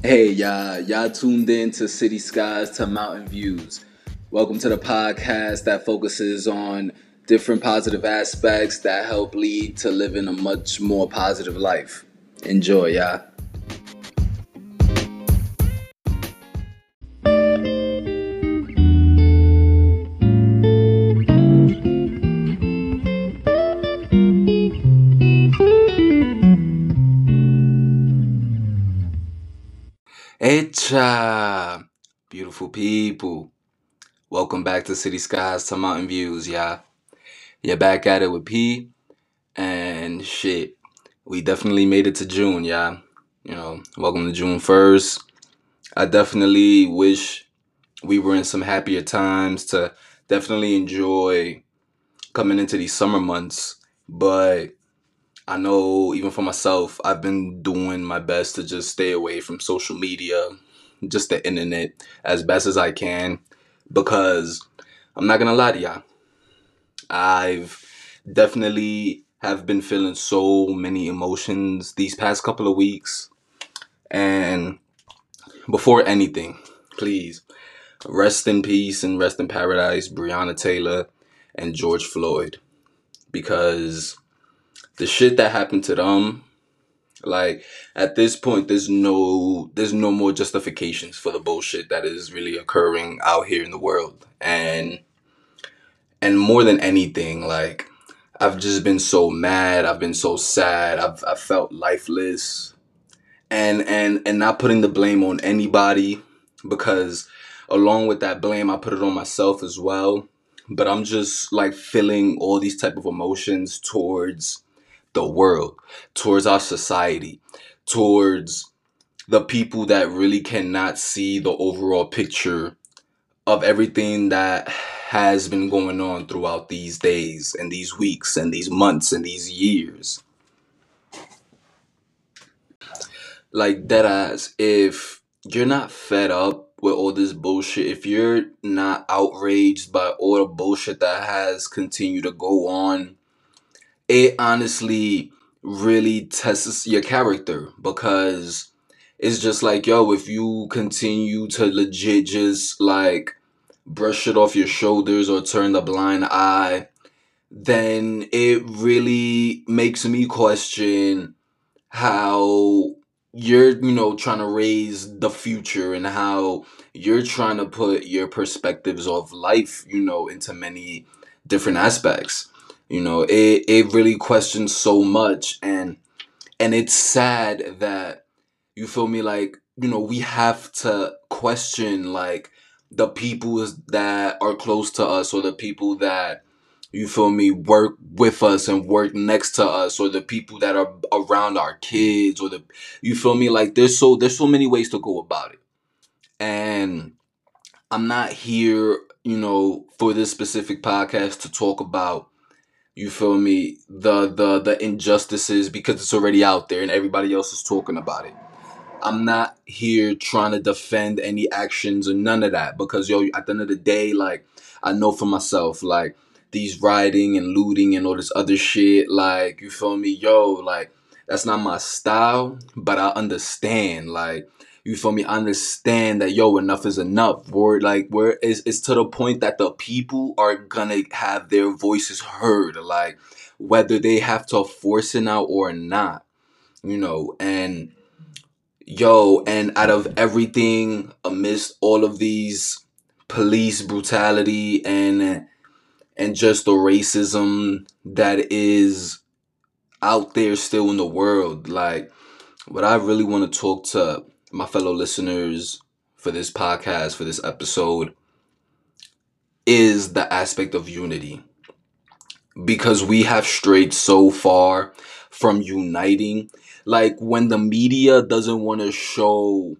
Hey, y'all tuned in to City Skies to Mountain Views. Welcome to the podcast that focuses on different positive aspects that help lead to living a much more positive life. Enjoy, y'all. Echa, beautiful people. Welcome back to City Skies to Mountain Views, y'all. You're back at it with P, and shit, we definitely made it to June, y'all. Welcome to June 1st. I definitely wish we were in some happier times to definitely enjoy coming into these summer months. But I know even for myself, I've been doing my best to just stay away from social media, just the internet, as best as I can. Because I'm not gonna lie to y'all, I've definitely have been feeling so many emotions these past couple of weeks. And before anything, please rest in peace and rest in paradise, Breonna Taylor and George Floyd, because the shit that happened to them, like at this point, there's no more justifications for the bullshit that is really occurring out here in the world, and more than anything, like I've just been so mad, I've been so sad, I've felt lifeless, and not putting the blame on anybody, because along with that blame I put it on myself as well. But I'm just like feeling all these type of emotions towards the world, towards our society, towards the people that really cannot see the overall picture of everything that has been going on throughout these days and these weeks and these months and these years. Like dead ass, if you're not fed up with all this bullshit, if you're not outraged by all the bullshit that has continued to go on, it honestly really tests your character, because it's just like, yo, if you continue to legit just like brush it off your shoulders or turn the blind eye, then it really makes me question how you're trying to raise the future, and how you're trying to put your perspectives of life, into many different aspects. It really questions so much, and it's sad that, you feel me, like, we have to question like the people that are close to us, or the people that, you feel me, work with us and work next to us, or the people that are around our kids, or the, you feel me, like there's so many ways to go about it. And I'm not here, for this specific podcast to talk about, you feel me, the injustices, because it's already out there and everybody else is talking about it. I'm not here trying to defend any actions or none of that, because yo, at the end of the day, like, I know for myself, like, these rioting and looting and all this other shit, like, you feel me, yo, like, that's not my style. But I understand, like, you feel me, I understand that, yo, enough is enough. Where it's to the point that the people are gonna have their voices heard, like, whether they have to force it out or not, and yo, and out of everything, amidst all of these police brutality and just the racism that is out there still in the world, like, what I really want to talk to my fellow listeners for this podcast, for this episode, is the aspect of unity. Because we have strayed so far from uniting. Like, when the media doesn't want to show,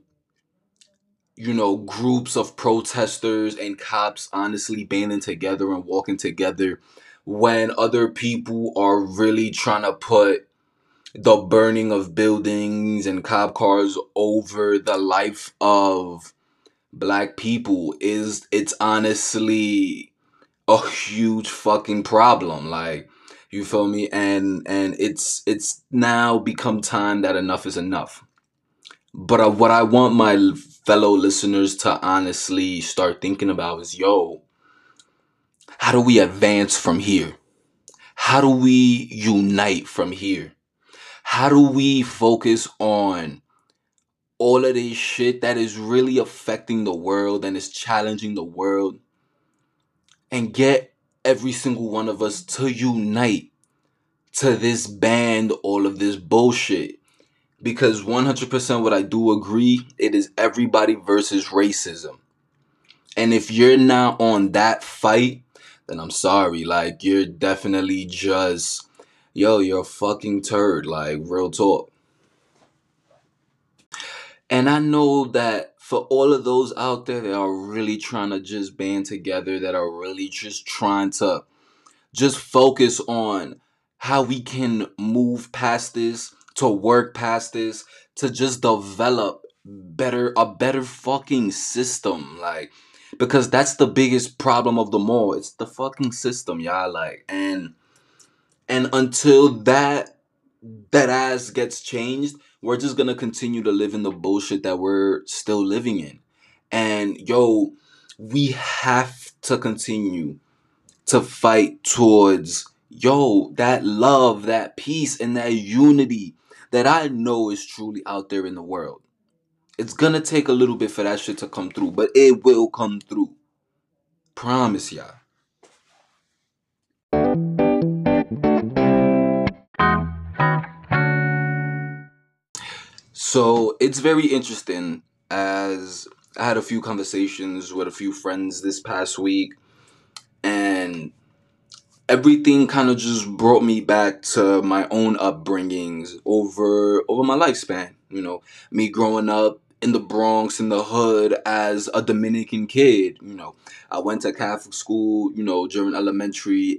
groups of protesters and cops honestly banding together and walking together, when other people are really trying to put the burning of buildings and cop cars over the life of black people, it's honestly a huge fucking problem. Like, you feel me, and it's now become time that enough is enough. But what I want my fellow listeners to honestly start thinking about is, yo, how do we advance from here? How do we unite from here? How do we focus on all of this shit that is really affecting the world and is challenging the world, and get every single one of us to unite to this band all of this bullshit? Because 100% what I do agree, it is everybody versus racism. And if you're not on that fight, then I'm sorry. Like, you're definitely just, yo, you're a fucking turd. Like, real talk. And I know that for all of those out there that are really trying to just band together, that are really just trying to just focus on how we can move past this, to work past this, to just develop a better fucking system. Like, because that's the biggest problem of them all. It's the fucking system, y'all. Like, and until that ass gets changed, we're just gonna continue to live in the bullshit that we're still living in. And yo, we have to continue to fight towards, yo, that love, that peace, and that unity that I know is truly out there in the world. It's gonna take a little bit for that shit to come through, but it will come through. Promise y'all. So it's very interesting, as I had a few conversations with a few friends this past week, and everything kind of just brought me back to my own upbringings over my lifespan. Me growing up in the Bronx, in the hood, as a Dominican kid. I went to Catholic school. During elementary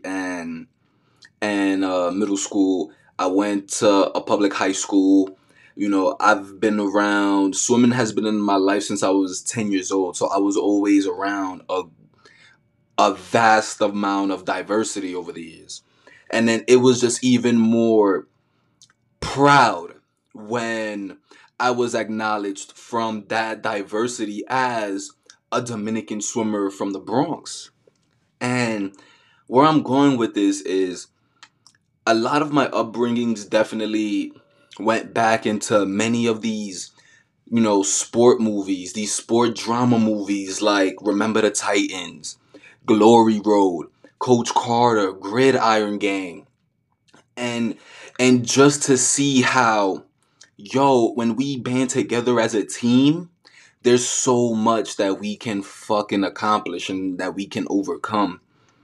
and middle school. I went to a public high school. I've been around. Swimming has been in my life since I was 10 years old. So I was always around a vast amount of diversity over the years. And then it was just even more proud when I was acknowledged from that diversity as a Dominican swimmer from the Bronx. And where I'm going with this is, a lot of my upbringings definitely went back into many of these, sport movies, these sport drama movies like Remember the Titans, Glory Road, Coach Carter, Gridiron Gang. And and just to see how, yo, when we band together as a team, there's so much that we can fucking accomplish and that we can overcome.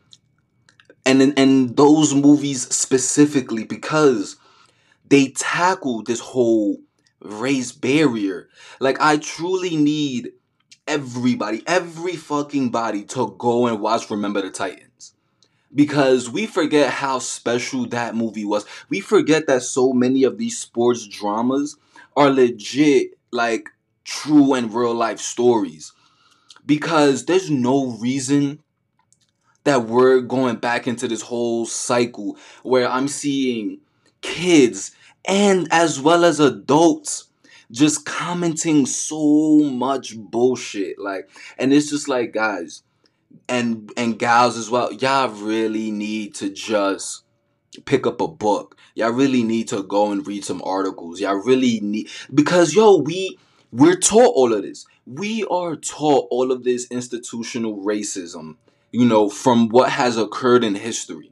And those movies specifically, because they tackle this whole race barrier. Like, I truly need everybody, every fucking body, to go and watch Remember the Titans. Because we forget how special that movie was. We forget that so many of these sports dramas are legit, like, true and real life stories. Because there's no reason that we're going back into this whole cycle where I'm seeing kids and as well as adults just commenting so much bullshit. Like, and it's just like, guys, and gals as well, y'all really need to just pick up a book. Y'all really need to go and read some articles. Y'all really need, because yo, we're taught all of this. We are taught all of this institutional racism, from what has occurred in history.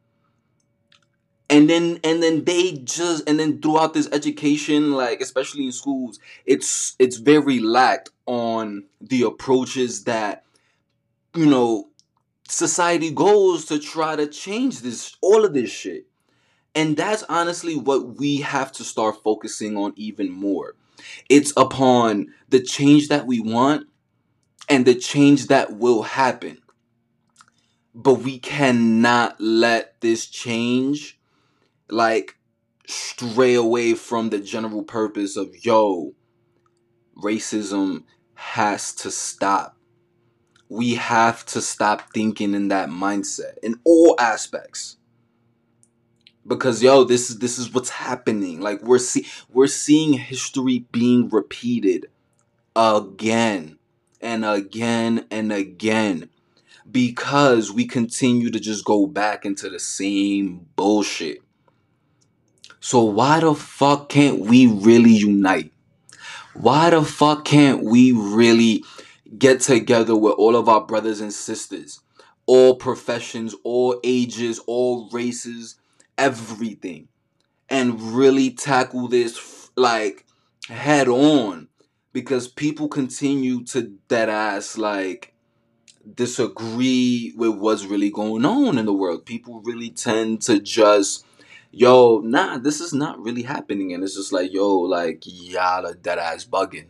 And then throughout this education, like especially in schools, it's very lacked on the approaches that, you know, society goes to try to change this, all of this shit. And that's honestly what we have to start focusing on even more. It's upon the change that we want and the change that will happen. But we cannot let this change, like, stray away from the general purpose of, yo, racism has to stop. We have to stop thinking in that mindset in all aspects. because yo, this is what's happening. Like we're seeing history being repeated again and again and again because we continue to just go back into the same bullshit. So why the fuck can't we really unite? Why the fuck can't we really get together with all of our brothers and sisters? All professions, all ages, all races, everything. And really tackle this like head on. Because people continue to dead ass like disagree with what's really going on in the world. People really tend to just, yo, nah, this is not really happening. And it's just like, yo, like, y'all are dead ass bugging.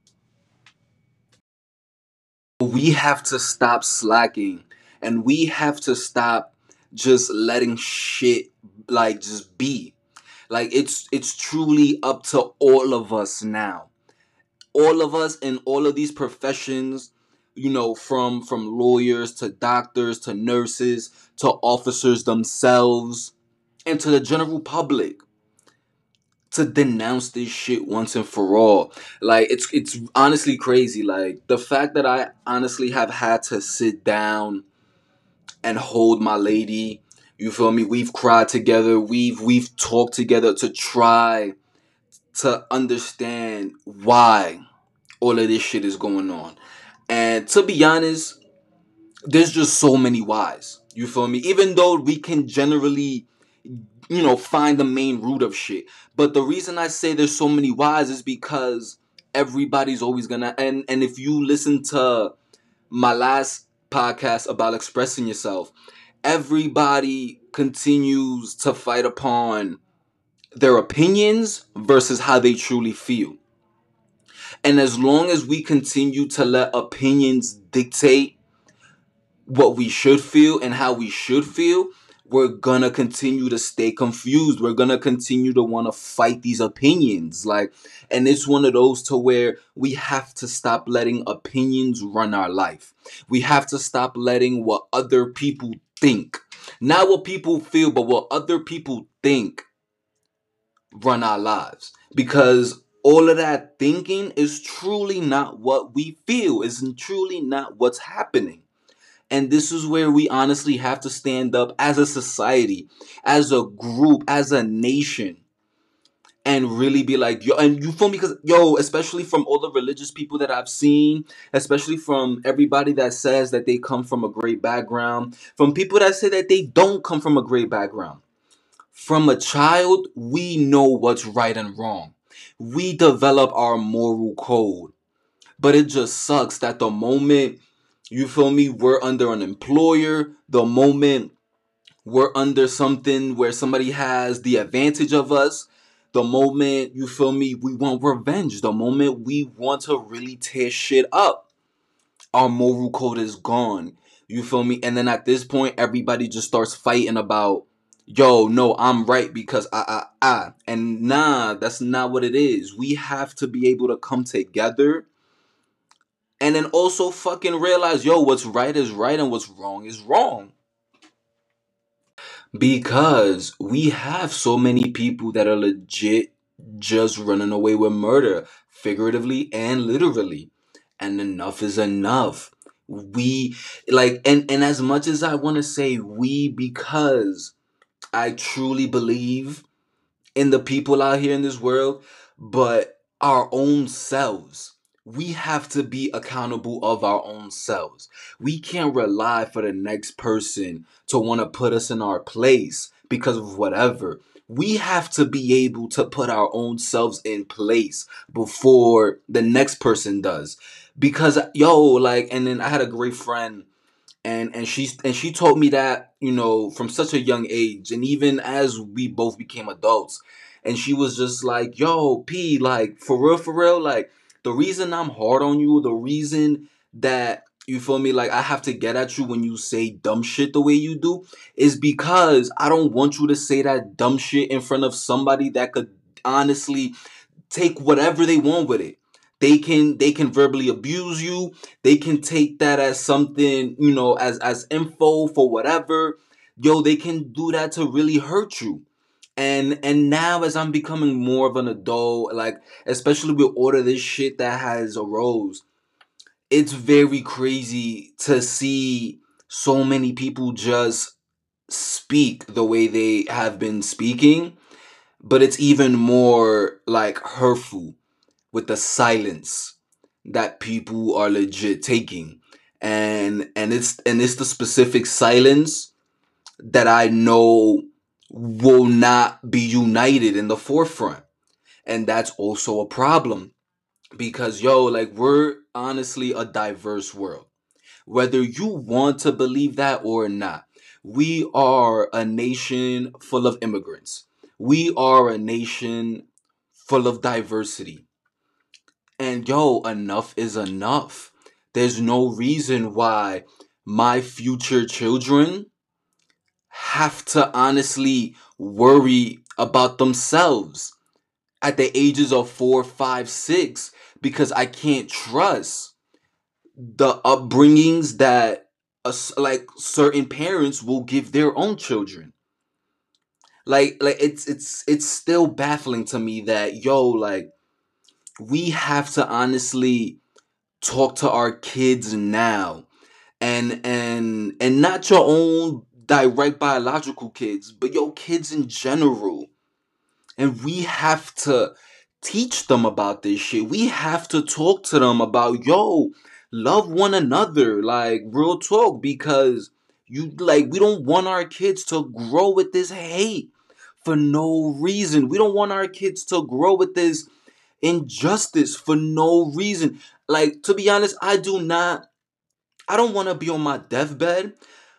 We have to stop slacking and we have to stop just letting shit like just be. Like it's truly up to all of us now. All of us in all of these professions, from lawyers to doctors to nurses to officers themselves and to the general public, to denounce this shit once and for all. Like it's honestly crazy. Like the fact that I honestly have had to sit down and hold my lady. You feel me? We've cried together. We've talked together to try to understand why all of this shit is going on. And to be honest, there's just so many whys. You feel me? Even though we can generally, find the main root of shit. But the reason I say there's so many whys is because everybody's always gonna, and if you listen to my last podcast about expressing yourself, everybody continues to fight upon their opinions versus how they truly feel. And as long as we continue to let opinions dictate what we should feel and how we should feel, we're gonna continue to stay confused. We're gonna continue to want to fight these opinions. And it's one of those to where we have to stop letting opinions run our life. We have to stop letting what other people think. Not what people feel, but what other people think run our lives. Because all of that thinking is truly not what we feel, is truly not what's happening. And this is where we honestly have to stand up as a society, as a group, as a nation, and really be like, yo, and you feel me? Because, yo, especially from all the religious people that I've seen, especially from everybody that says that they come from a great background, from people that say that they don't come from a great background. From a child, we know what's right and wrong. We develop our moral code. But it just sucks that the moment, you feel me, we're under an employer, the moment we're under something where somebody has the advantage of us, the moment, you feel me, we want revenge, the moment we want to really tear shit up, our moral code is gone. You feel me? And then at this point, everybody just starts fighting about, yo, no, I'm right because I. And nah, that's not what it is. We have to be able to come together and then also fucking realize, yo, what's right is right and what's wrong is wrong. Because we have so many people that are legit just running away with murder, figuratively and literally. And enough is enough. We and as much as I want to say we, because I truly believe in the people out here in this world, but our own selves. We have to be accountable of our own selves. We can't rely for the next person to want to put us in our place because of whatever. We have to be able to put our own selves in place before the next person does. Because and then I had a great friend, and she told me that, from such a young age, and even as we both became adults, and she was just like, yo, P, like, for real, like, the reason I'm hard on you, the reason that, you feel me, like, I have to get at you when you say dumb shit the way you do, is because I don't want you to say that dumb shit in front of somebody that could honestly take whatever they want with it. They can verbally abuse you. They can take that as something, as info for whatever. Yo, they can do that to really hurt you. And now as I'm becoming more of an adult, like especially with all of this shit that has arose, it's very crazy to see so many people just speak the way they have been speaking, but it's even more like hurtful with the silence that people are legit taking. And it's the specific silence that I know will not be united in the forefront. And that's also a problem because like we're honestly a diverse world. Whether you want to believe that or not, we are a nation full of immigrants. We are a nation full of diversity. And enough is enough. There's no reason why my future children have to honestly worry about themselves at the ages of 4, 5, 6 because I can't trust the upbringings that like certain parents will give their own children. Like it's still baffling to me that like we have to honestly talk to our kids now, and not your own direct biological kids, but your kids in general. And we have to teach them about this shit. We have to talk to them about, love one another, like real talk, because we don't want our kids to grow with this hate for no reason. We don't want our kids to grow with this injustice for no reason. Like, to be honest, I don't want to be on my deathbed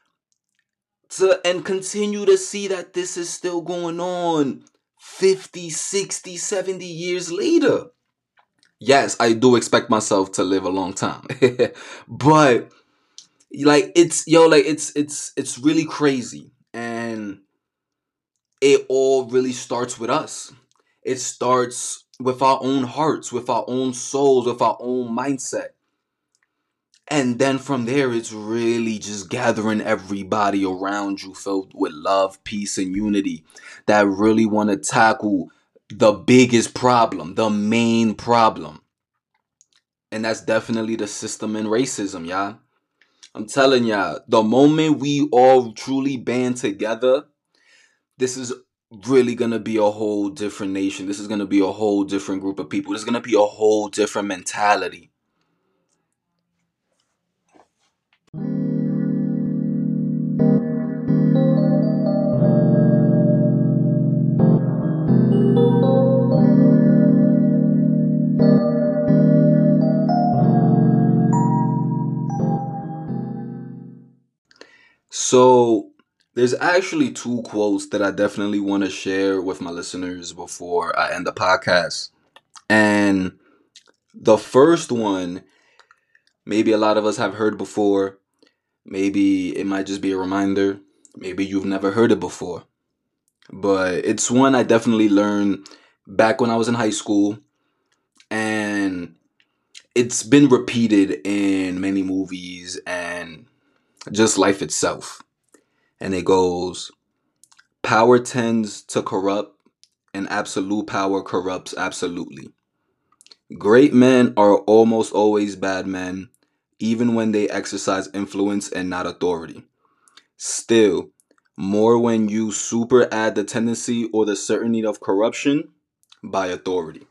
and continue to see that this is still going on 50, 60, 70 years later. Yes, I do expect myself to live a long time. But like it's really crazy, and it all really starts with us. It starts with our own hearts, with our own souls, with our own mindset. And then from there, it's really just gathering everybody around you filled with love, peace, and unity that really want to tackle the biggest problem, the main problem. And that's definitely the system and racism, y'all. I'm telling y'all, the moment we all truly band together, this is really gonna be a whole different nation. This is gonna be a whole different group of people. This is gonna be a whole different mentality. So there's actually two quotes that I definitely want to share with my listeners before I end the podcast. And the first one, maybe a lot of us have heard before. Maybe it might just be a reminder. Maybe you've never heard it before. But it's one I definitely learned back when I was in high school. And it's been repeated in many movies and just life itself. And it goes, power tends to corrupt, and absolute power corrupts absolutely. Great men are almost always bad men, even when they exercise influence and not authority. Still, more when you super add the tendency or the certainty of corruption by authority.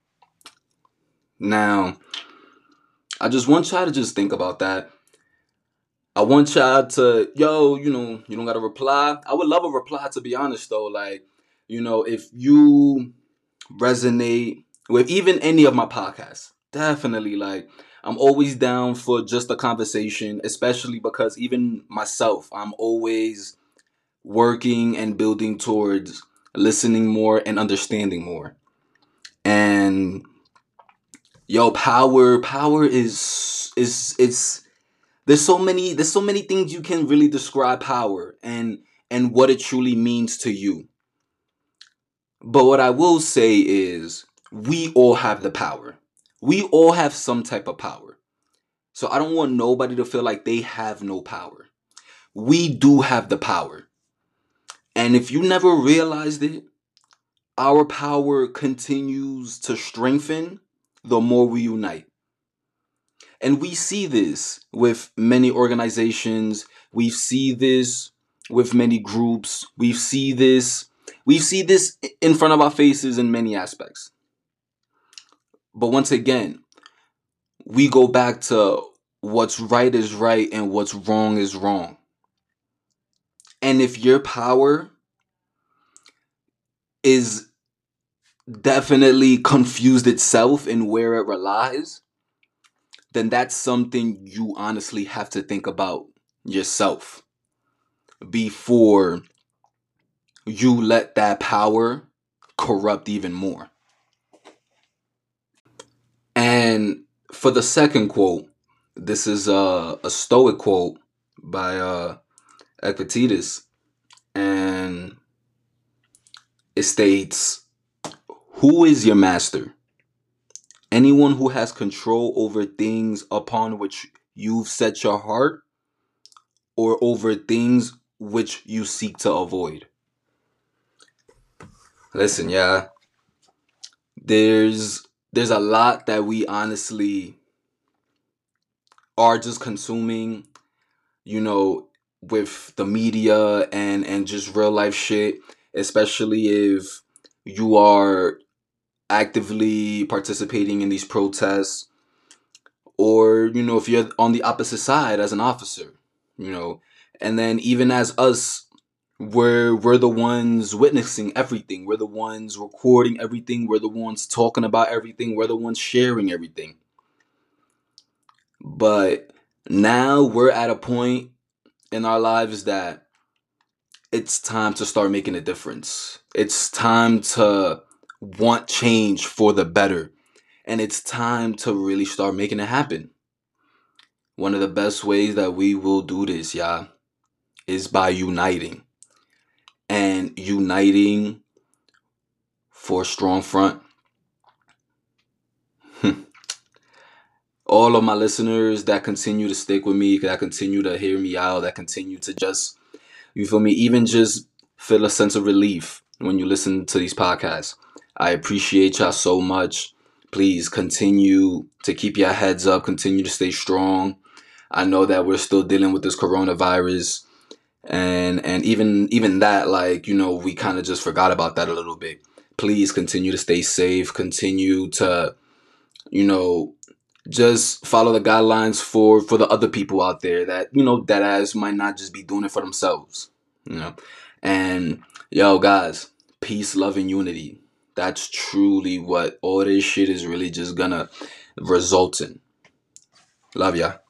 Now, I just want y'all to just think about that. I want y'all to, you don't got to reply. I would love a reply, to be honest, though. Like, if you resonate with even any of my podcasts, definitely, like, I'm always down for just a conversation, especially because even myself, I'm always working and building towards listening more and understanding more. And power is it's there's so many things you can really describe power and what it truly means to you. But what I will say is we all have the power. We all have some type of power. So I don't want nobody to feel like they have no power. We do have the power. And if you never realized it, our power continues to strengthen the more we unite. And we see this with many organizations. We see this with many groups. We see this in front of our faces in many aspects. But once again, we go back to what's right is right and what's wrong is wrong. And if your power is definitely confused itself in where it relies, then that's something you honestly have to think about yourself before you let that power corrupt even more. And for the second quote, this is a Stoic quote by Epictetus, and it states, "Who is your master? Anyone who has control over things upon which you've set your heart, or over things which you seek to avoid?" Listen, yeah, there's a lot that we honestly are just consuming, you know, with the media and just real life shit, especially if you are actively participating in these protests, or if you're on the opposite side as an officer, you know and then even as us, we're the ones witnessing everything, we're the ones recording everything, we're the ones talking about everything, we're the ones sharing everything. But now we're at a point in our lives that it's time to start making a difference. It's time to want change for the better, and it's time to really start making it happen. One of the best ways that we will do this, y'all, is by uniting, and uniting for a strong front. All of my listeners that continue to stick with me, that continue to hear me out, that continue to just, you feel me, even just feel a sense of relief when you listen to these podcasts. I appreciate y'all so much. Please continue to keep your heads up, continue to stay strong. I know that we're still dealing with this coronavirus, and even that, like, we kind of just forgot about that a little bit. Please continue to stay safe, continue to, you know just follow the guidelines for the other people out there that, that as might not just be doing it for themselves. you know and yo, guys, peace, love, and unity. That's truly what all this shit is really just gonna result in. Love ya.